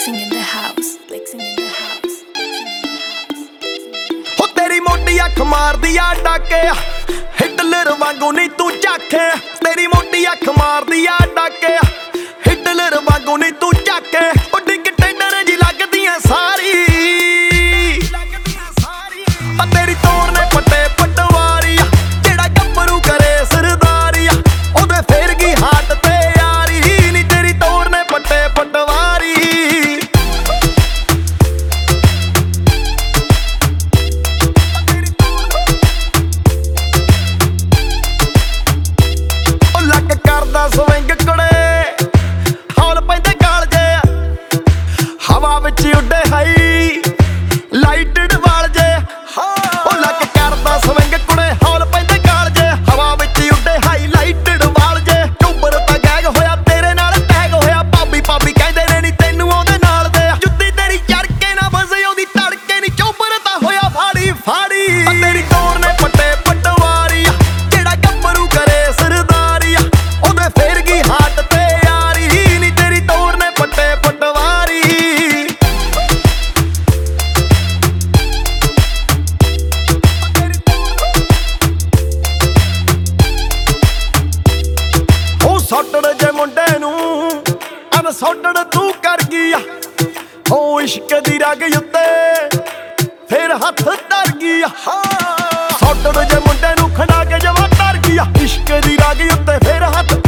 Flexing in the house, flexing in the house, ਹੋ ਤੇਰੀ ਮੋਟੀ ਅੱਖ ਮਾਰਦੀ ਆ ਡਾਕੇ ਹਿਟਲਰ ਵਾਂਗੂ ਨਹੀਂ ਤੂੰ ਝਾਕੇ ਤੇਰੀ ਮੋਟੀ ਅੱਖ ਮਾਰਦੀ ਆ ਡਾਕੇ ਹਿਟਲਰ ਵਾਂਗੂ ਨਹੀਂ ਤੂੰ ਝਾਕੇ ਉਹ ਡਿੱਗ ਟੈਂਡਰ ਜੀ ਲੱਗਦੀ ਐ ਸਾਰੀ ਆ ਤੇਰੀ ਤੋਰ ਨੇ ਪੱਟੇ ਪਟਵਾਰੀ ਜਿਹੜਾ ਗੱਭਰੂ ਕਰੇ ਸਰਦਾਰੀ ਉਹਦੇ ਫੇਰ ਗਈ ਹਾਟ ਤੇ ਯਾਰੀ ਨੀ ਤੇਰੀ ਤੋਰ ਨੇ ਪੱਟੇ ਪਟਵਾਰੀ ਕਰਦਾ ਸਵਿੰਗ ਕੁੜੇ ਹੌਲ ਪੈਂਦੇ ਗਾਲ ਜੇ ਹਵਾ ਵਿੱਚ ਉੱਡੇ ਹਾਈ ਲਾਈਟਡ ਵਾਲ ਜੇ ਉਹ ਲੱਕ ਕਰਦਾ ਸਵਿੰਗ ਕੁੜੇ ਹੌਲ ਪੈਂਦੇ ਗਾਲ ਜੇ ਹਵਾ ਵਿੱਚ ਉੱਡੇ ਹਾਈ ਲਾਈਟਡ ਵਾਲ ਜੇ ਟੂਬਰ ਤਾਂ ਗੈਗ ਹੋਇਆ ਤੇਰੇ ਨਾਲ ਟੈਗ ਹੋਇਆ ਭਾਬੀ ਭਾਬੀ ਕਹਿੰਦੇ ਨੇ ਨੀ ਤੈਨੂੰ ਉਹਦੇ ਨਾਲ ਦੇ ਜੁੱਤੀ ਤੇਰੀ ਚੜ ਕੇ ਨਾ ਵਸੇ ਉਹਦੀ ਤੜਕੇ ਨੀ ਚੋਬਰ ਤਾਂ ਹੋਇਆ ਫਾੜੀ ਫਾੜੀ ਤੇਰੀ ਤੋਰ ਨੇ ਪੱਟੇ ਪਟਵਾਰੀ ਜਿਹੜਾ ਗੱਭਰੂ ਕਰੇ ਸਰਦਾਰੀ ਉਹਦੇ ਫੇਰ ਗਈ ਹਾਟ ਤੇ ਯਾਰੀ ਨੀ ਤੇਰੀ ਤੋਰ ਨੇ ਪੱਟੇ ਪਟਵਾਰੀ ਉਹ ਸੌਟੜ ਜੇ ਮੁੰਡੇ ਨੂੰ ਅਨਸੌਟੜ ਤੂੰ ਕਰ ਗਈ ਆ ਉਹ ਇਸ਼ਕ ਦੀ ਰਗ ਉੱਤੇ ਫੇਰ ਹੱਥ ਧਰ ਗਈ ਆ ਸੌਟੜ ਜੇ ਮੁੰਡੇ ਨੂੰ ਖੜਾ ਕੇ ਜਵਾ ਧਰ ਗਈ ਆ ਇਸ਼ਕ ਦੀ ਰਗ ਉੱਤੇ ਫੇਰ ਹੱਥ